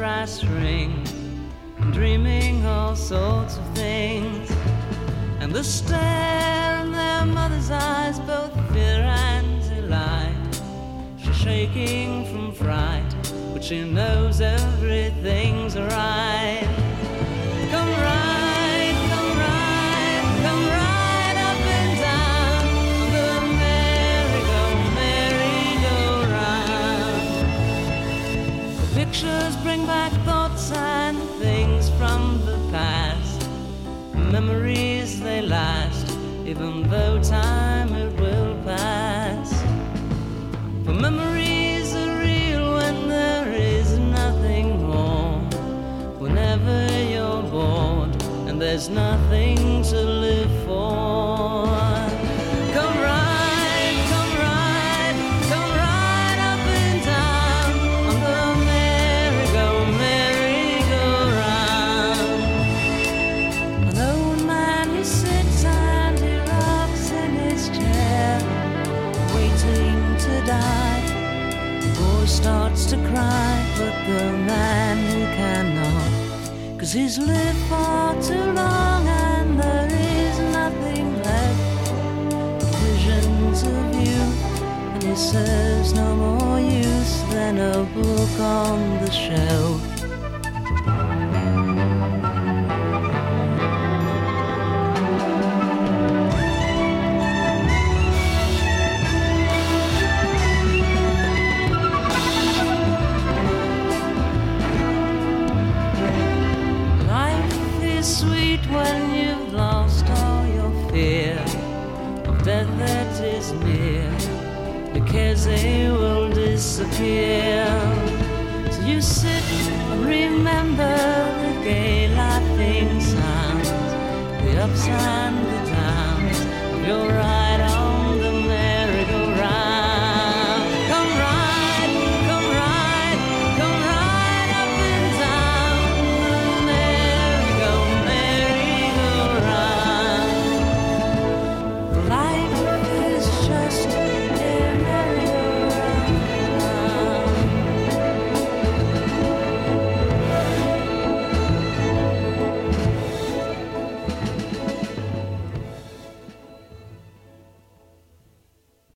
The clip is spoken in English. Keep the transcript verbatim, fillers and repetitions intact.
brass ring, dreaming all sorts of things. And the stare in their mother's eyes, both fear and delight. She's shaking from fright, but she knows everything's right. Come right, come right, come right up and down on the merry-go, merry-go-round. The pictures bring back thoughts and things from the past. Memories they last, even though time it will pass. For memories are real when there is nothing more. Whenever you're bored and there's nothing to live for. Come right, come right, come right up and down on the merry-go, merry-go-round. An old man who sits and he rocks in his chair, waiting to die. The boy starts to cry, but the man who cannot, 'cause he's lived far too long and there is nothing left. Visions of youth, and he serves no more use than a book on the shelf. Sweet when you've lost all your fear of death that is near, because they will disappear.